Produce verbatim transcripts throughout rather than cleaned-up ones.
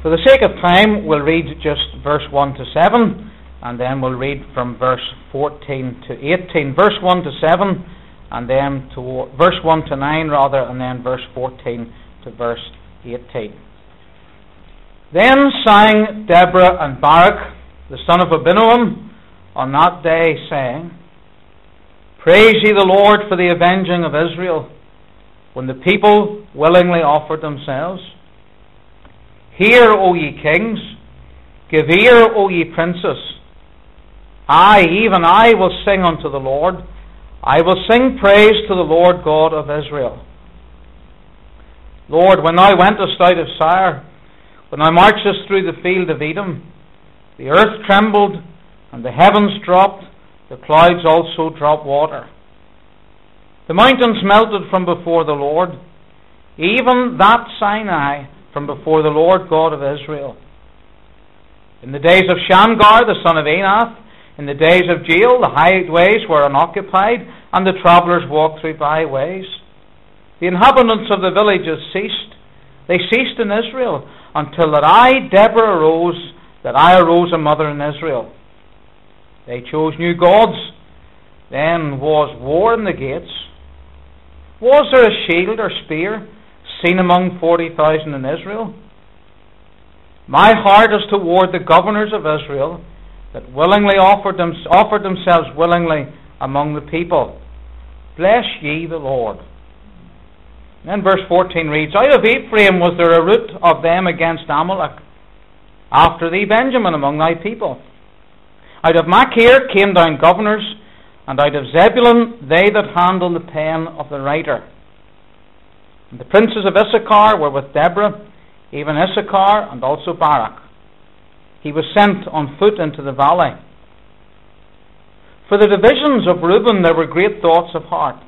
For the sake of time, we'll read just verse one to seven, and then we'll read from verse fourteen to eighteen. Verse one to seven, and then to verse one to nine, rather, and then verse fourteen to verse eighteen. Then sang Deborah and Barak, the son of Abinoam, on that day, saying, Praise ye the Lord for the avenging of Israel, when the people willingly offered themselves. Hear, O ye kings, give ear, O ye princes. I, even I, will sing unto the Lord. I will sing praise to the Lord God of Israel. Lord, when thou wentest out of Sire, when thou marchest through the field of Edom, the earth trembled, and the heavens dropped, the clouds also dropped water. The mountains melted from before the Lord, even that Sinai from before the Lord God of Israel. In the days of Shamgar, the son of Anath, in the days of Jael, the highways were unoccupied, and the travellers walked through byways. The inhabitants of the villages ceased. They ceased in Israel, until that I, Deborah, arose, that I arose a mother in Israel. They chose new gods. Then was war in the gates. Was there a shield or spear seen among forty thousand in Israel? My heart is toward the governors of Israel, that willingly offered, them, offered themselves willingly among the people. Bless ye the Lord. And then verse fourteen reads, Out of Ephraim was there a root of them against Amalek. After thee, Benjamin, among thy people. Out of Machir came down governors, and out of Zebulun they that handle the pen of the writer. And the princes of Issachar were with Deborah, even Issachar and also Barak. He was sent on foot into the valley. For the divisions of Reuben there were great thoughts of heart.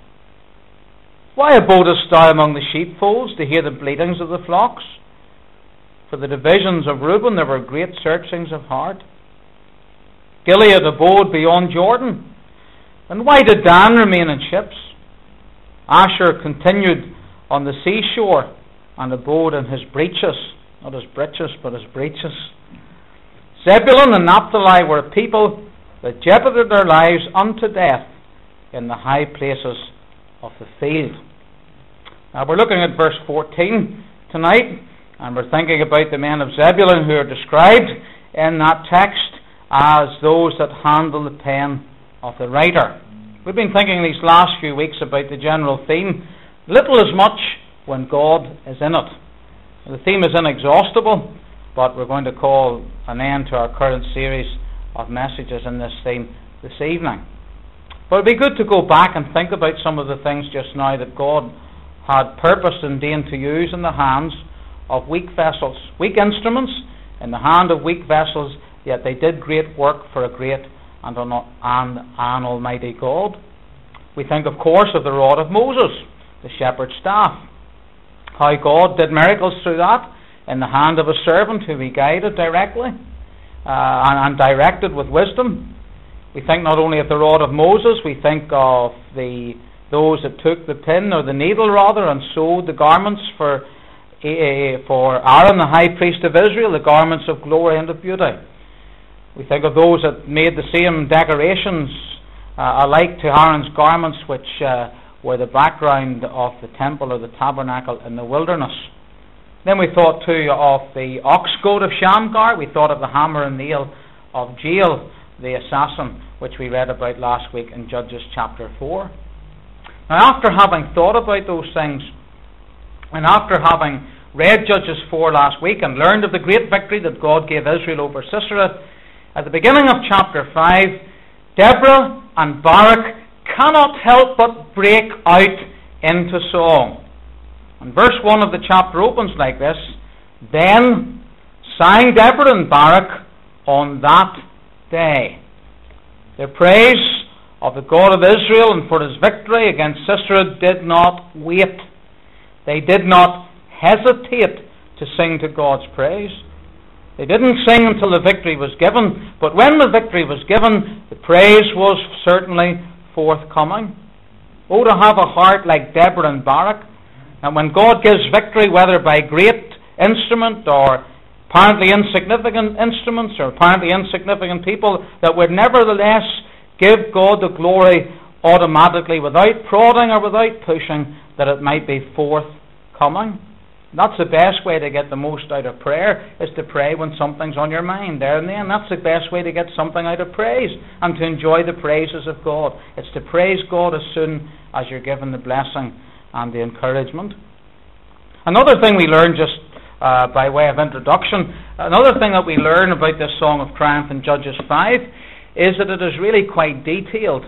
Why abodest thou among the sheepfolds to hear the bleatings of the flocks? For the divisions of Reuben there were great searchings of heart. Gilead abode beyond Jordan. And why did Dan remain in ships? Asher continued on the seashore and abode in his breeches, not his breeches, but his breeches. Zebulun and Naphtali were a people that jeoparded their lives unto death in the high places of the field. Now we're looking at verse fourteen tonight, and we're thinking about the men of Zebulun who are described in that text as those that handle the pen of the writer. We've been thinking these last few weeks about the general theme, little as much when God is in it. The theme is inexhaustible, but we're going to call an end to our current series of messages in this theme this evening. But it'd be good to go back and think about some of the things just now that God had purposed and deigned to use in the hands of weak vessels, weak instruments in the hand of weak vessels, yet they did great work for a great and an, and an almighty God. We think, of course, of the rod of Moses, the shepherd's staff, how God did miracles through that in the hand of a servant who he guided directly uh, and, and directed with wisdom. We think not only of the rod of Moses, we think of the those that took the pin, or the needle rather, and sewed the garments for uh, for Aaron, the high priest of Israel, the garments of glory and of beauty. We think of those that made the same decorations uh, alike to Aaron's garments, which uh, were the background of the temple or the tabernacle in the wilderness. Then we thought too of the ox goad of Shamgar. We thought of the hammer and nail of Jael, the assassin, which we read about last week in Judges chapter four. Now, after having thought about those things, and after having read Judges four last week and learned of the great victory that God gave Israel over Sisera, at the beginning of chapter five, Deborah and Barak cannot help but break out into song. And verse one of the chapter opens like this: Then sang Deborah and Barak on that day. Their praise of the God of Israel and for his victory against Sisera did not wait. They did not hesitate to sing to God's praise. They didn't sing until the victory was given, but when the victory was given, the praise was certainly forthcoming. Oh, to have a heart like Deborah and Barak, and when God gives victory, whether by great instrument or apparently insignificant instruments or apparently insignificant people that would nevertheless give God the glory automatically without prodding or without pushing, that it might be forthcoming. That's the best way to get the most out of prayer, is to pray when something's on your mind there and then. That's the best way to get something out of praise and to enjoy the praises of God. It's to praise God as soon as you're given the blessing and the encouragement. Another thing we learn, just uh, by way of introduction, another thing that we learn about this Song of Triumph in Judges five is that it is really quite detailed.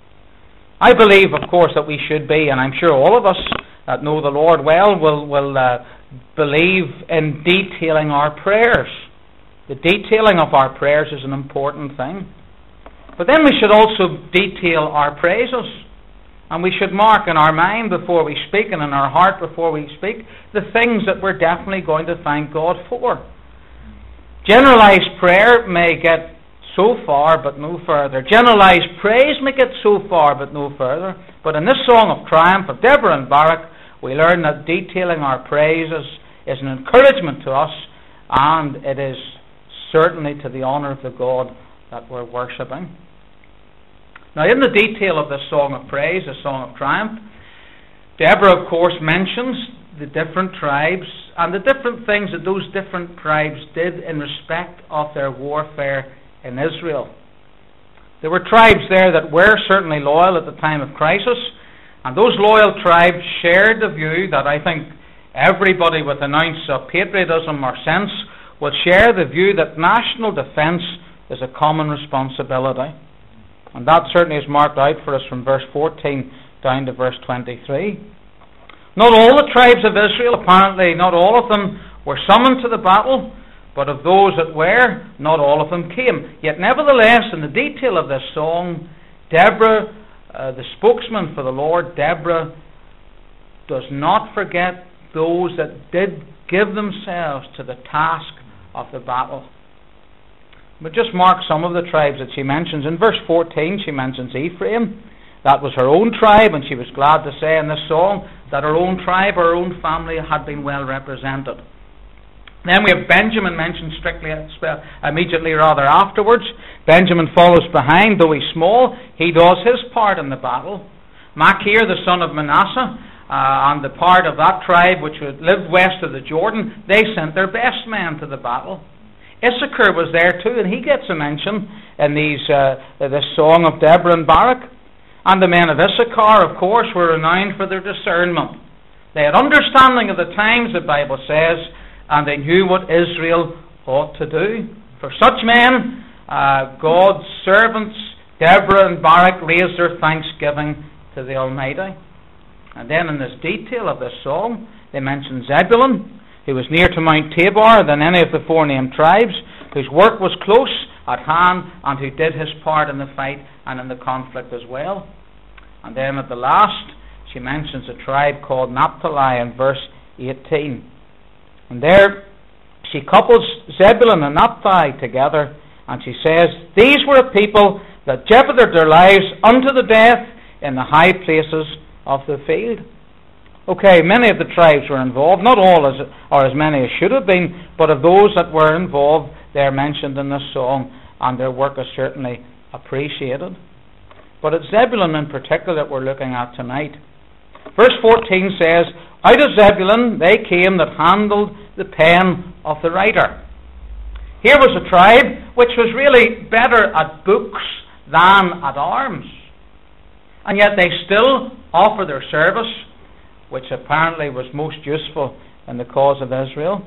I believe, of course, that we should be, and I'm sure all of us that know the Lord well will, will uh, believe in detailing our prayers. The detailing of our prayers is an important thing. But then we should also detail our praises. And we should mark in our mind before we speak and in our heart before we speak the things that we're definitely going to thank God for. Generalized prayer may get so far but no further. Generalized praise may get so far but no further. But in this Song of Triumph of Deborah and Barak, we learn that detailing our praises is an encouragement to us, and it is certainly to the honour of the God that we're worshipping. Now, in the detail of this Song of Praise, the Song of Triumph, Deborah, of course, mentions the different tribes and the different things that those different tribes did in respect of their warfare in Israel. There were tribes there that were certainly loyal at the time of crisis, and those loyal tribes shared the view that I think everybody with an ounce of patriotism or sense will share the view that national defence is a common responsibility. And that certainly is marked out for us from verse fourteen down to verse twenty-three. Not all the tribes of Israel, apparently not all of them were summoned to the battle, but of those that were, not all of them came. Yet nevertheless, in the detail of this song, Deborah, uh, the spokesman for the Lord, Deborah, does not forget those that did give themselves to the task of the battle. But just mark some of the tribes that she mentions. In verse fourteen, she mentions Ephraim. That was her own tribe, and she was glad to say in this song that her own tribe, her own family had been well represented. Then we have Benjamin mentioned strictly immediately rather afterwards. Benjamin follows behind, though he's small. He does his part in the battle. Machir, the son of Manasseh, uh, and the part of that tribe which lived west of the Jordan, they sent their best men to the battle. Issachar was there too, and he gets a mention in these uh, this song of Deborah and Barak. And the men of Issachar, of course, were renowned for their discernment. They had understanding of the times, the Bible says, and they knew what Israel ought to do. For such men, uh, God's servants, Deborah and Barak, raised their thanksgiving to the Almighty. And then in this detail of this song, they mention Zebulun, who was near to Mount Tabor than any of the four named tribes, whose work was close at hand, and who did his part in the fight and in the conflict as well. And then at the last, she mentions a tribe called Naphtali in verse eighteen. And there she couples Zebulun and Naphtali together, and she says, these were a people that jeopardized their lives unto the death in the high places of the field. Okay, many of the tribes were involved, not all as, or as many as should have been, but of those that were involved, they're mentioned in this song, and their work is certainly appreciated. But it's Zebulun in particular that we're looking at tonight. Verse fourteen says, out of Zebulun they came that handled the pen of the writer. Here was a tribe which was really better at books than at arms. And yet they still offer their service, which apparently was most useful in the cause of Israel.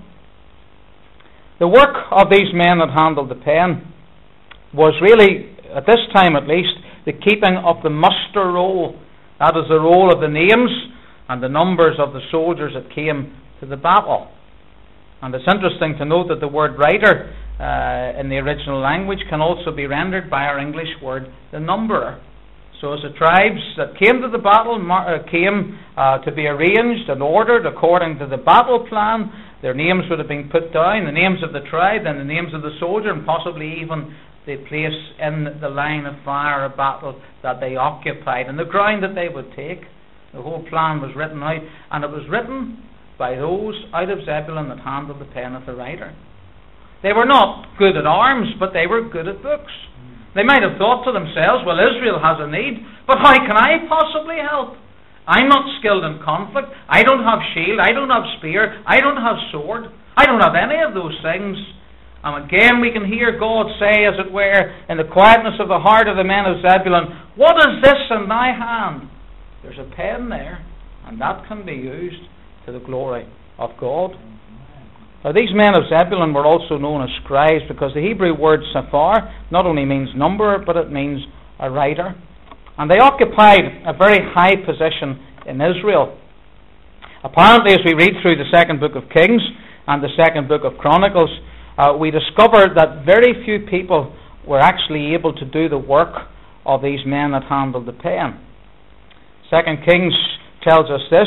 The work of these men that handled the pen was really, at this time at least, the keeping of the muster roll. That is the roll of the names and the numbers of the soldiers that came to the battle. And it's interesting to note that the word writer uh, in the original language can also be rendered by our English word, the numberer. So as the tribes that came to the battle uh, came uh, to be arranged and ordered according to the battle plan, their names would have been put down, the names of the tribe and the names of the soldier, and possibly even the place in the line of fire of battle that they occupied and the ground that they would take. The whole plan was written out, and it was written by those out of Zebulun that handled the pen of the writer. They were not good at arms, but they were good at books. They might have thought to themselves, well, Israel has a need, but how can I possibly help? I'm not skilled in conflict. I don't have shield. I don't have spear. I don't have sword. I don't have any of those things. And again we can hear God say, as it were, in the quietness of the heart of the men of Zebulun, what is this in thy hand? There's a pen there, and that can be used to the glory of God. Now, these men of Zebulun were also known as scribes, because the Hebrew word sephar not only means number, but it means a writer. And they occupied a very high position in Israel. Apparently, as we read through the second book of Kings and the second book of Chronicles, uh, we discover that very few people were actually able to do the work of these men that handled the pen. Second Kings tells us this,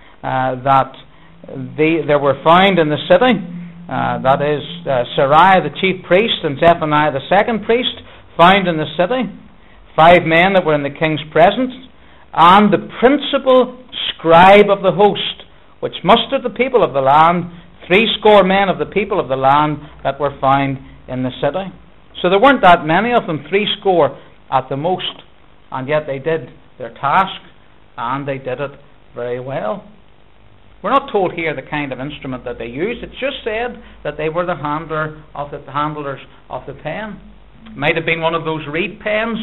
uh, that they, there were found in the city, uh, that is, uh, Seraiah the chief priest and Zephaniah the second priest, found in the city, five men that were in the king's presence, and the principal scribe of the host, which mustered the people of the land, three score men of the people of the land that were found in the city. So there weren't that many of them, three score at the most, and yet they did their task, and they did it very well. We're not told here the kind of instrument that they used. It's just said that they were the handler of the, the handlers of the pen. It might have been one of those reed pens,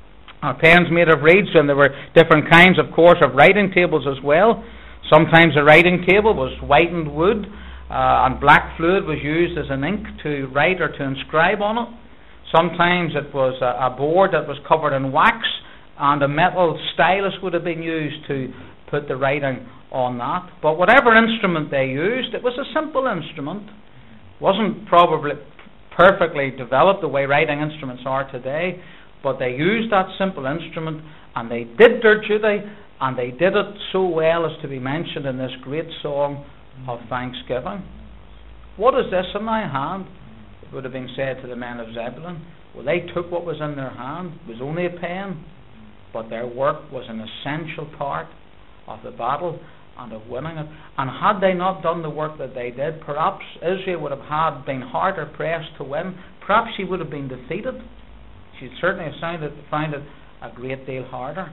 or pens made of reeds, and there were different kinds, of course, of writing tables as well. Sometimes a writing table was whitened wood, uh, and black fluid was used as an ink to write or to inscribe on it. Sometimes it was a, a board that was covered in wax, and a metal stylus would have been used to put the writing on that. But whatever instrument they used, it was a simple instrument. It wasn't probably perfectly developed the way writing instruments are today, but they used that simple instrument, and they did their duty, and they did it so well as to be mentioned in this great song of thanksgiving. What is this in thy hand? It would have been said to the men of Zebulun. Well, they took what was in their hand. It was only a pen, but their work was an essential part of the battle and of winning it. And had they not done the work that they did, perhaps Israel would have had been harder pressed to win. Perhaps she would have been defeated. She'd certainly have found it, found it a great deal harder.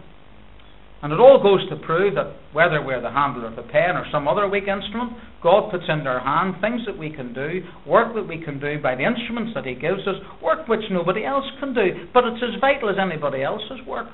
And it all goes to prove that whether we're the handler of a pen or some other weak instrument, God puts into our hand things that we can do, work that we can do by the instruments that He gives us, work which nobody else can do, but it's as vital as anybody else's work.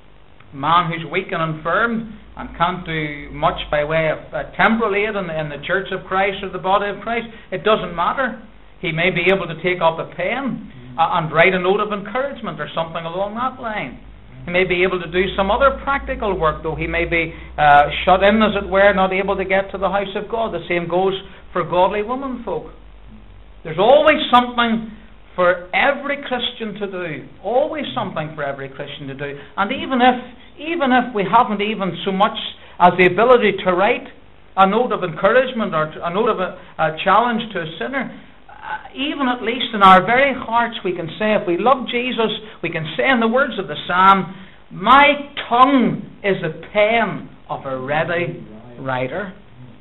A man who's weak and infirm and can't do much by way of uh, temporal aid in the, in the church of Christ or the body of Christ, it doesn't matter. He may be able to take up a pen uh, and write a note of encouragement or something along that line. He may be able to do some other practical work, though he may be uh, shut in, as it were, not able to get to the house of God. The same goes for godly women folk. There's always something for every Christian to do. Always something for every Christian to do. And even if even if we haven't even so much as the ability to write a note of encouragement or a note of a, a challenge to a sinner, uh, even at least in our very hearts we can say, if we love Jesus, we can say in the words of the psalm, my tongue is the pen of a ready writer.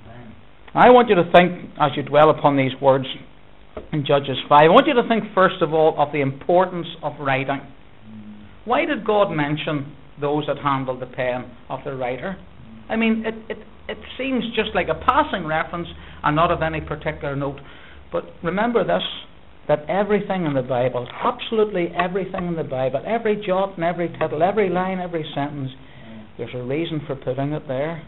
I want you to think, as you dwell upon these words in Judges five, I want you to think first of all of the importance of writing. Why did God mention those that handled the pen of the writer? I mean, it, it, it seems just like a passing reference and not of any particular note. But remember this, that everything in the Bible, absolutely everything in the Bible, every jot and every tittle, every line, every sentence, there's a reason for putting it there.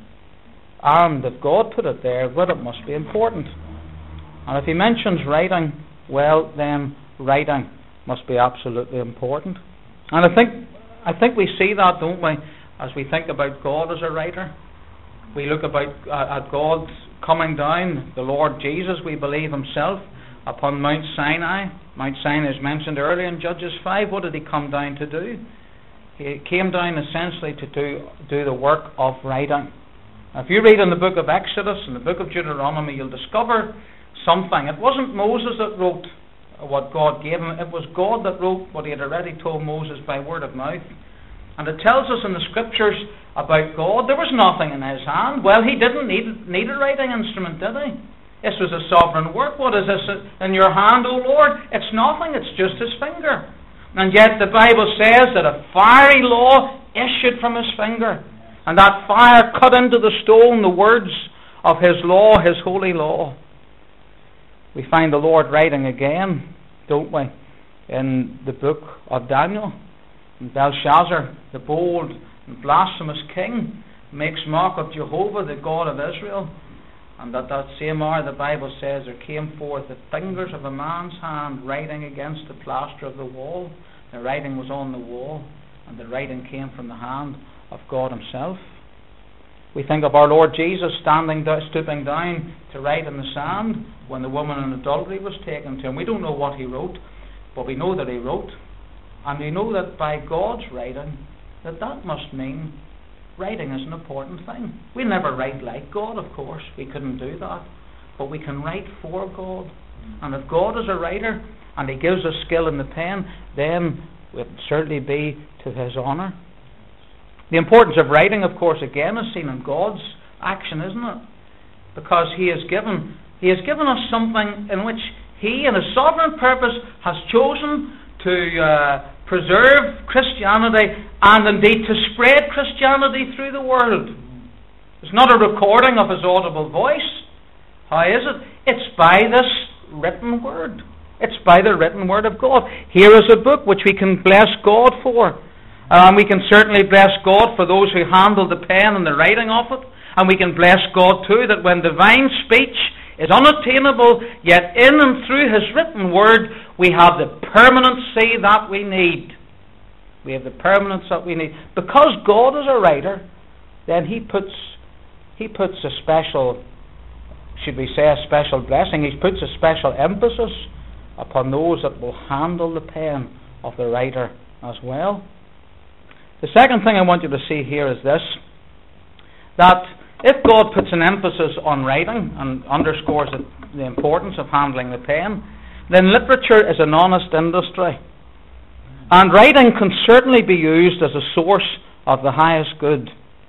And if God put it there, well, it must be important. And if He mentions writing, well, then writing must be absolutely important. And I think I think we see that, don't we, as we think about God as a writer. We look about uh, at God coming down, the Lord Jesus, we believe Himself, upon Mount Sinai. Mount Sinai is mentioned earlier in Judges five. What did He come down to do? He came down essentially to do, do the work of writing. Now, if you read in the book of Exodus and the book of Deuteronomy, you'll discover something. It wasn't Moses that wrote what God gave him. It was God that wrote what He had already told Moses by word of mouth. And it tells us in the scriptures about God, there was nothing in His hand. Well, He didn't need, need a writing instrument, did He? This was a sovereign work. What is this in your hand, O Lord? It's nothing, it's just his finger. And yet the Bible says that a fiery law issued from his finger. And that fire cut into the stone the words of his law, his holy law. We find the Lord writing again, don't we, in the book of Daniel. And Belshazzar, the bold and blasphemous king, makes mock of Jehovah, the God of Israel. And at that same hour, the Bible says, there came forth the fingers of a man's hand writing against the plaster of the wall. The writing was on the wall, and the writing came from the hand of God himself. We think of our Lord Jesus standing, stooping down to write in the sand when the woman in adultery was taken to him. We don't know what he wrote, but we know that he wrote. And we know that by God's writing, that that must mean writing is an important thing. We never write like God, of course. We couldn't do that. But we can write for God. And if God is a writer, and he gives us skill in the pen, then it would certainly be to his honour. The importance of writing, of course, again is seen in God's action, isn't it? Because he has given he has given us something in which he, in his sovereign purpose, has chosen to uh, preserve Christianity and indeed to spread Christianity through the world. It's not a recording of his audible voice. How is it? It's by this written word. It's by the written word of God. Here is a book which we can bless God for. And um, we can certainly bless God for those who handle the pen and the writing of it. And we can bless God too that when divine speech is unattainable, yet in and through his written word, we have the permanency that we need. We have the permanence that we need. Because God is a writer, then he puts he puts a special, should we say a special blessing, he puts a special emphasis upon those that will handle the pen of the writer as well. The second thing I want you to see here is this, that if God puts an emphasis on writing and underscores the, the importance of handling the pen, then literature is an honest industry. And writing can certainly be used as a source of the highest good.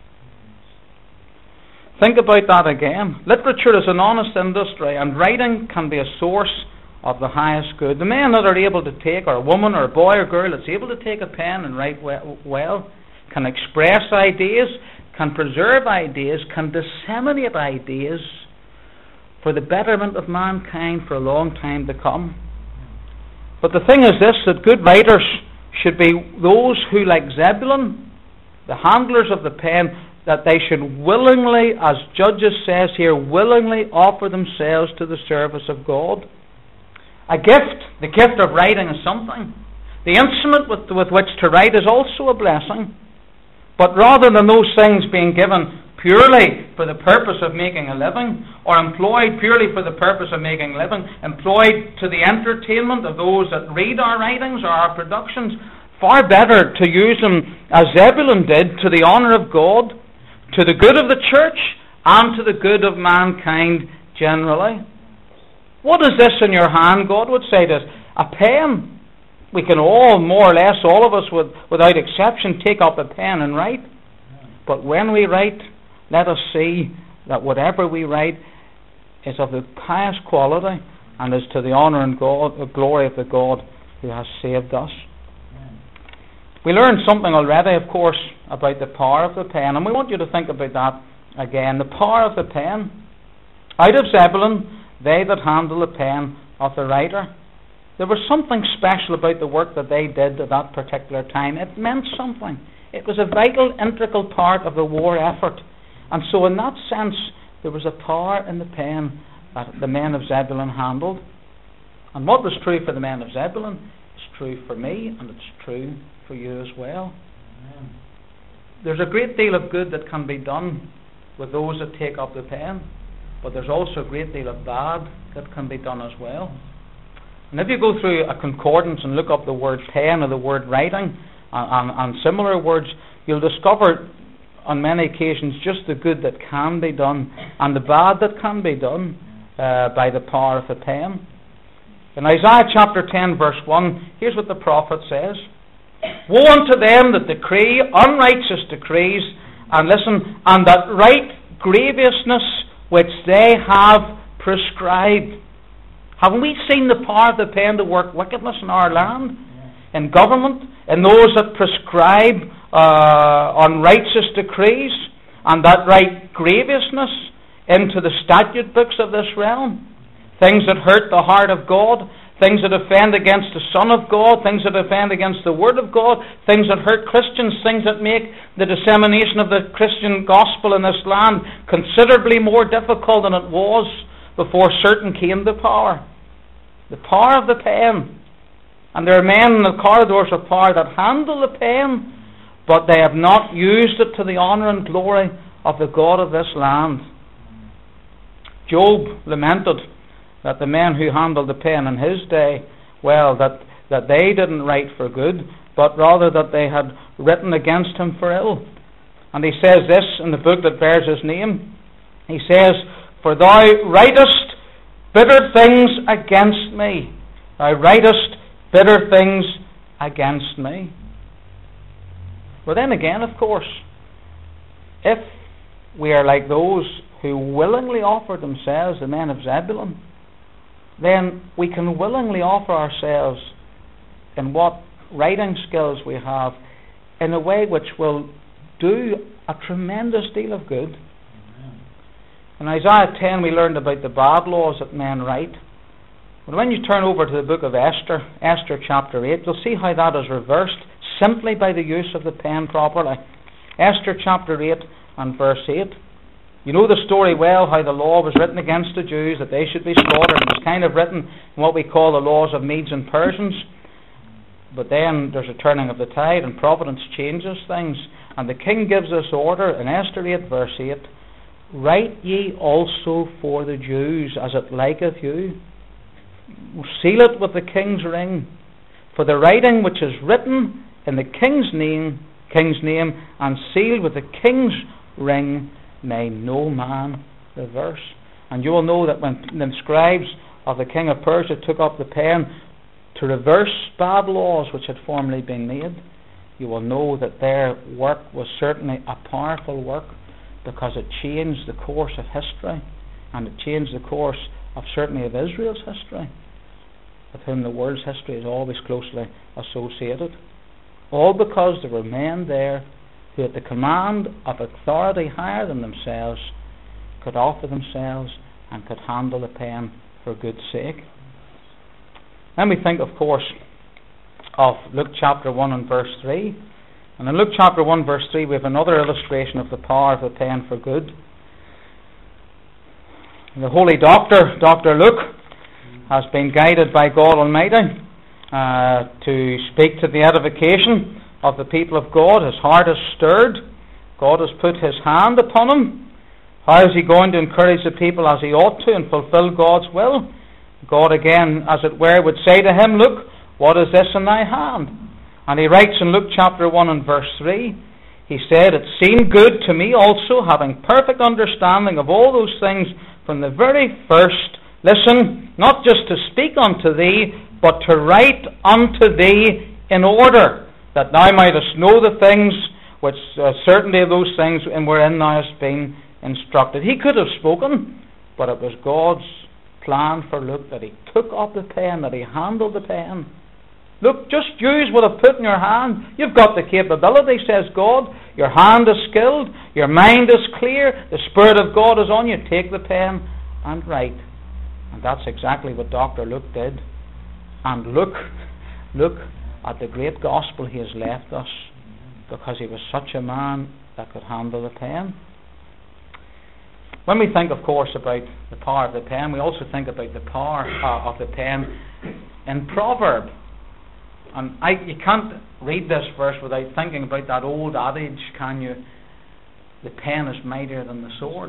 Think about that again. Literature is an honest industry, and writing can be a source of the highest good. The men that are able to take, or a woman or a boy or girl that's able to take a pen and write well, can express ideas, can preserve ideas, can disseminate ideas for the betterment of mankind for a long time to come. But the thing is this, that good writers should be those who, like Zebulun, the handlers of the pen, that they should willingly, as Judges says here, willingly offer themselves to the service of God. A gift, the gift of writing is something. The instrument with, with which to write is also a blessing. But rather than those things being given purely for the purpose of making a living, or employed purely for the purpose of making a living, employed to the entertainment of those that read our writings or our productions, far better to use them as Zebulun did, to the honour of God, to the good of the church, and to the good of mankind generally. What is this in your hand? God would say to us, a pen. We can all, more or less, all of us with, without exception, take up a pen and write. But when we write, let us see that whatever we write is of the highest quality and is to the honour and God, the glory of the God who has saved us. We learned something already, of course, about the power of the pen, and we want you to think about that again. The power of the pen. Out of Zebulun, they that handle the pen of the writer. There was something special about the work that they did at that particular time. It meant something. It was a vital, integral part of the war effort. And so in that sense, there was a power in the pen that the men of Zebulun handled. And what was true for the men of Zebulun is true for me, and it's true for you as well. Amen. There's a great deal of good that can be done with those that take up the pen, but there's also a great deal of bad that can be done as well. And if you go through a concordance and look up the word pen or the word writing and, and, and similar words, you'll discover on many occasions just the good that can be done and the bad that can be done uh, by the power of the pen. In Isaiah chapter ten verse one, here's what the prophet says. Woe unto them that decree unrighteous decrees, and listen, and that write grievousness which they have prescribed. Haven't we seen the power of the pen to work wickedness in our land? In government, in those that prescribe uh, unrighteous decrees and that write grievousness into the statute books of this realm. Things that hurt the heart of God, things that offend against the Son of God, things that offend against the Word of God, things that hurt Christians, things that make the dissemination of the Christian gospel in this land considerably more difficult than it was before certain came to power. The power of the pen. And there are men in the corridors of power that handle the pen, but they have not used it to the honour and glory of the God of this land. Job lamented that the men who handled the pen in his day, well, that, that they didn't write for good, but rather that they had written against him for ill. And he says this in the book that bears his name. He says, "For thou writest bitter things against me. Thou writest bitter things against me." Well, then again, of course, if we are like those who willingly offer themselves, the men of Zebulun, then we can willingly offer ourselves in what writing skills we have in a way which will do a tremendous deal of good. Amen. In Isaiah ten we learned about the bad laws that men write. But when you turn over to the book of Esther, Esther chapter eight, you'll see how that is reversed simply by the use of the pen properly. Esther chapter eight and verse eight. You know the story well, how the law was written against the Jews, that they should be slaughtered. It was kind of written in what we call the laws of Medes and Persians. But then there's a turning of the tide, and providence changes things. And the king gives this order in Esther eight verse eight, "Write ye also for the Jews as it liketh you. Seal it with the king's ring. For the writing which is written in the king's name, king's name, and sealed with the king's ring, may no man reverse." And you will know that when the scribes of the king of Persia took up the pen to reverse bad laws which had formerly been made, you will know that their work was certainly a powerful work, because it changed the course of history, and it changed the course of certainly of Israel's history, with whom the world's history is always closely associated. All because there were men there who, at the command of authority higher than themselves, could offer themselves and could handle the pen for good sake. Then we think, of course, of Luke chapter one and verse three. And in Luke chapter one verse three we have another illustration of the power of the pen for good. The holy doctor, Doctor Luke, has been guided by God Almighty uh, to speak to the edification of the people of God. His heart is stirred. God has put his hand upon him. How is he going to encourage the people as he ought to and fulfill God's will? God again, as it were, would say to him, "Look, what is this in thy hand?" And he writes in Luke chapter one and verse three, he said, "It seemed good to me also, having perfect understanding of all those things from the very first, listen, not just to speak unto thee, but to write unto thee in order, that thou mightest know the things which uh, certainty of those things in wherein thou hast been instructed." He could have spoken, but it was God's plan for Luke that he took up the pen, that he handled the pen. Look, just use what I've put in your hand. You've got the capability, says God. Your hand is skilled, your mind is clear, the Spirit of God is on you. Take the pen and write. And that's exactly what Doctor Luke did. And look, look at the great gospel he has left us, because he was such a man that could handle the pen. When we think, of course, about the power of the pen, we also think about the power uh, of the pen in proverb. And I, you can't read this verse without thinking about that old adage, can you? The pen is mightier than the sword.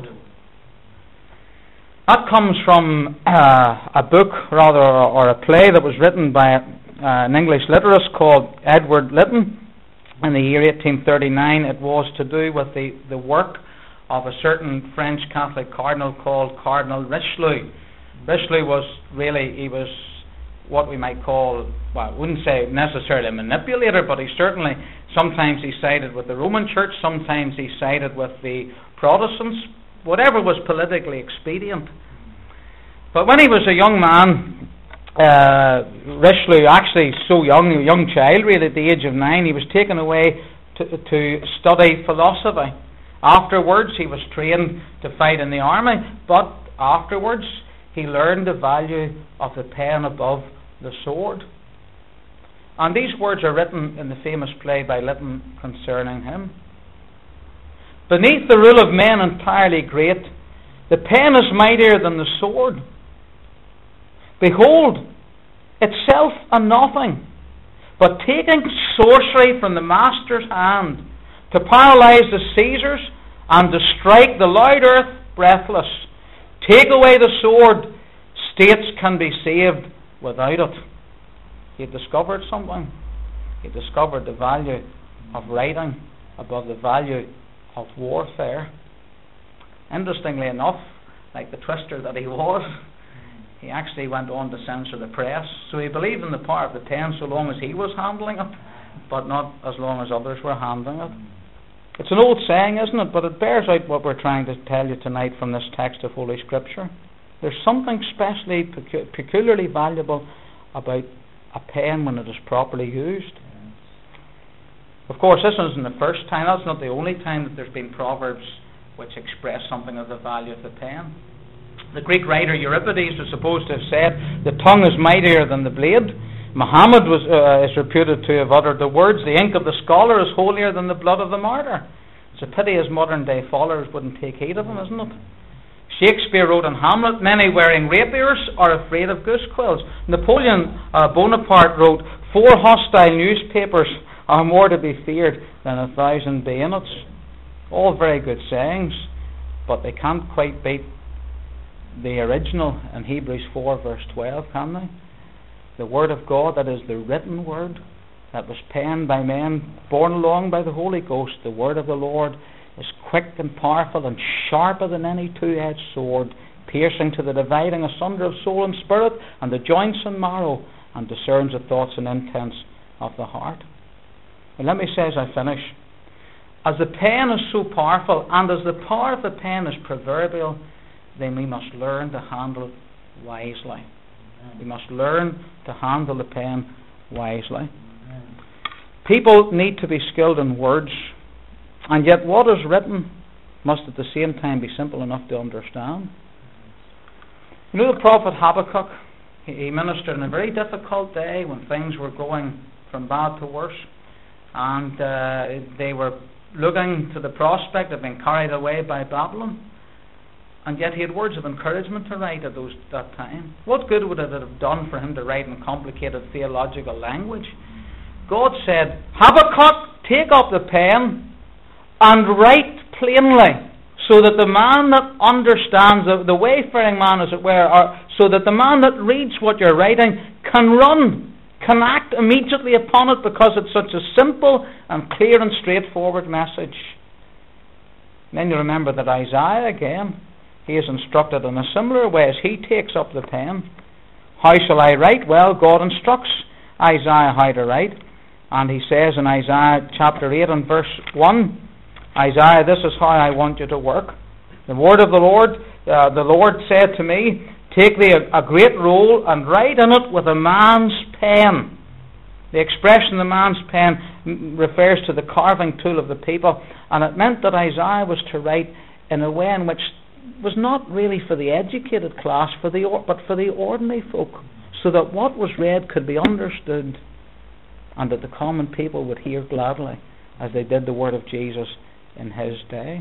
That comes from uh, a book, rather, or a play that was written by uh, an English literist called Edward Lytton in the year eighteen thirty-nine. It was to do with the, the work of a certain French Catholic cardinal called Cardinal Richelieu. Richelieu was really, he was what we might call, well, I wouldn't say necessarily a manipulator, but he certainly, sometimes he sided with the Roman Church, sometimes he sided with the Protestants, whatever was politically expedient. But when he was a young man, uh, Richelieu, actually so young, a young child really, at the age of nine, he was taken away to, to study philosophy. Afterwards, he was trained to fight in the army, but afterwards, he learned the value of the pen above the sword. And these words are written in the famous play by Lytton concerning him. Beneath the rule of men entirely great, the pen is mightier than the sword. Behold, itself a nothing, but taking sorcery from the master's hand, to paralyze the Caesars and to strike the loud earth breathless. Take away the sword, states can be saved without it. He discovered something. He discovered the value of writing above the value of warfare. Interestingly enough, like the twister that he was, he actually went on to censor the press. So he believed in the power of the pen so long as he was handling it, but not as long as others were handling it. It's an old saying, isn't it? But it bears out what we're trying to tell you tonight from this text of Holy Scripture. There's something specially, pecu- peculiarly valuable about a pen when it is properly used. Of course, this isn't the first time, that's not the only time that there's been proverbs which express something of the value of the pen. The Greek writer Euripides was supposed to have said, the tongue is mightier than the blade. Muhammad was, uh, is reputed to have uttered the words, the ink of the scholar is holier than the blood of the martyr. It's a pity his modern day followers wouldn't take heed of him, isn't it? Shakespeare wrote in Hamlet, many wearing rapiers are afraid of goose quills. Napoleon uh, Bonaparte wrote, four hostile newspapers are more to be feared than a thousand bayonets. All very good sayings, but they can't quite beat the original in Hebrews four verse twelve, can they? The Word of God, that is the written Word, that was penned by men, borne along by the Holy Ghost. The Word of the Lord is quick and powerful and sharper than any two-edged sword, piercing to the dividing asunder of soul and spirit, and the joints and marrow, and discerns the thoughts and intents of the heart. And let me say as I finish, as the pen is so powerful, and as the power of the pen is proverbial, then we must learn to handle it wisely. We must learn to handle the pen wisely. People need to be skilled in words, and yet what is written must at the same time be simple enough to understand. You know the prophet Habakkuk, he ministered in a very difficult day when things were going from bad to worse, and uh, they were looking to the prospect of being carried away by Babylon. And yet he had words of encouragement to write at those, that time. What good would it have done for him to write in complicated theological language? God said, Habakkuk, take up the pen and write plainly, so that the man that understands, the, the wayfaring man as it were, or, so that the man that reads what you're writing can run, can act immediately upon it, because it's such a simple and clear and straightforward message. And then you remember that Isaiah again, he is instructed in a similar way as he takes up the pen. How shall I write? Well, God instructs Isaiah how to write. And he says in Isaiah chapter eight and verse one, Isaiah, this is how I want you to work. The word of the Lord, uh, the Lord said to me, take thee a, a great roll and write in it with a man's pen. The expression the man's pen refers to the carving tool of the people. And it meant that Isaiah was to write in a way in which was not really for the educated class, for the or, but for the ordinary folk, so that what was read could be understood, and that the common people would hear gladly as they did the word of Jesus in his day.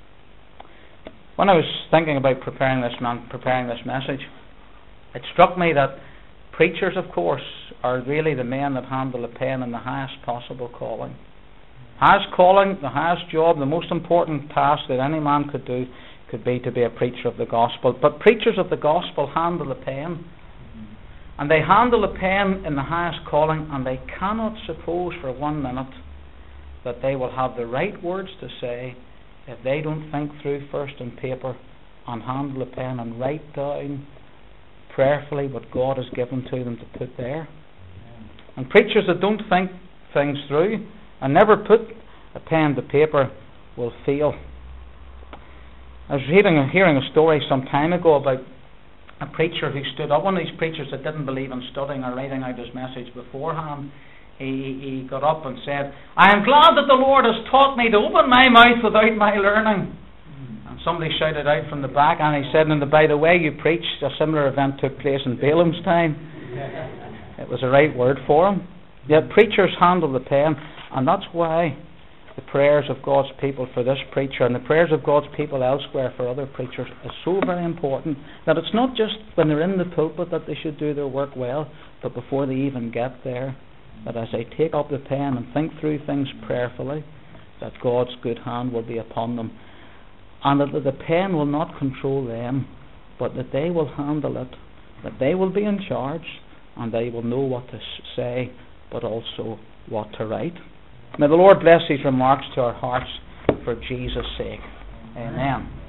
When I was thinking about preparing this man, preparing this message, it struck me that preachers, of course, are really the men that handle a pen in the highest possible calling. Highest calling, the highest job, the most important task that any man could do could be to be a preacher of the gospel. But preachers of the gospel handle a pen, and they handle a pen in the highest calling, and they cannot suppose for one minute that they will have the right words to say if they don't think through first on paper and handle a pen and write down prayerfully what God has given to them to put there. And preachers that don't think things through and never put a pen to paper will fail. I was reading, hearing a story some time ago about a preacher who stood up, one of these preachers that didn't believe in studying or writing out his message beforehand. He, he got up and said, "I am glad that the Lord has taught me to open my mouth without my learning." And somebody shouted out from the back, and he said, "And by the way you preached, a similar event took place in Balaam's time." It was the right word for him. Yet preachers handle the pen, and that's why the prayers of God's people for this preacher and the prayers of God's people elsewhere for other preachers is so very important, that it's not just when they're in the pulpit that they should do their work well, but before they even get there, that as they take up the pen and think through things prayerfully, that God's good hand will be upon them, and that the pen will not control them, but that they will handle it, that they will be in charge, and they will know what to say, but also what to write. May the Lord bless these remarks to our hearts for Jesus' sake. Amen.